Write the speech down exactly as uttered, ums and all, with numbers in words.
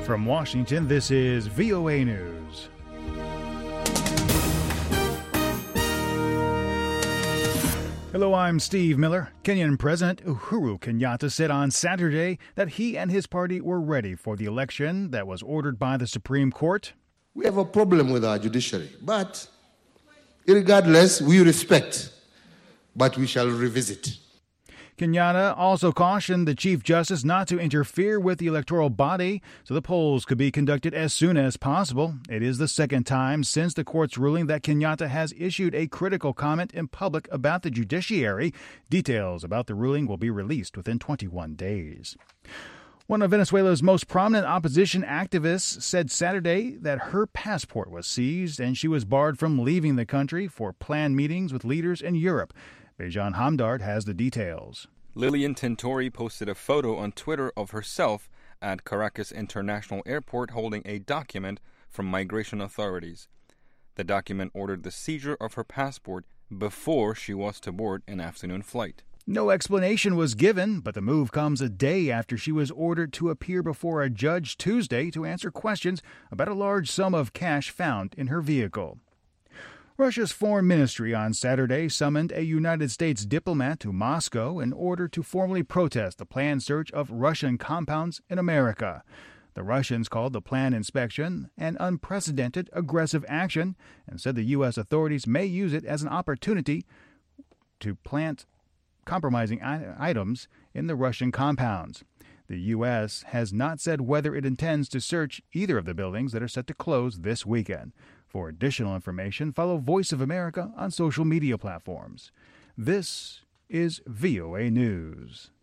From Washington, this is V O A News. Hello, I'm Steve Miller. Kenyan President Uhuru Kenyatta said on Saturday that he and his party were ready for the election that was ordered by the Supreme Court. We have a problem with our judiciary, but regardless, we respect, but we shall revisit. Kenyatta also cautioned the Chief Justice not to interfere with the electoral body so the polls could be conducted as soon as possible. It is the second time since the court's ruling that Kenyatta has issued a critical comment in public about the judiciary. Details about the ruling will be released within twenty-one days. One of Venezuela's most prominent opposition activists said Saturday that her passport was seized and she was barred from leaving the country for planned meetings with leaders in Europe. Bejan Hamdard has the details. Lilian Tintori posted a photo on Twitter of herself at Caracas International Airport holding a document from migration authorities. The document ordered the seizure of her passport before she was to board an afternoon flight. No explanation was given, but the move comes a day after she was ordered to appear before a judge Tuesday to answer questions about a large sum of cash found in her vehicle. Russia's foreign ministry on Saturday summoned a United States diplomat to Moscow in order to formally protest the planned search of Russian compounds in America. The Russians called the planned inspection an unprecedented aggressive action and said the U S authorities may use it as an opportunity to plant compromising items in the Russian compounds. The U S has not said whether it intends to search either of the buildings that are set to close this weekend. For additional information, follow Voice of America on social media platforms. This is V O A News.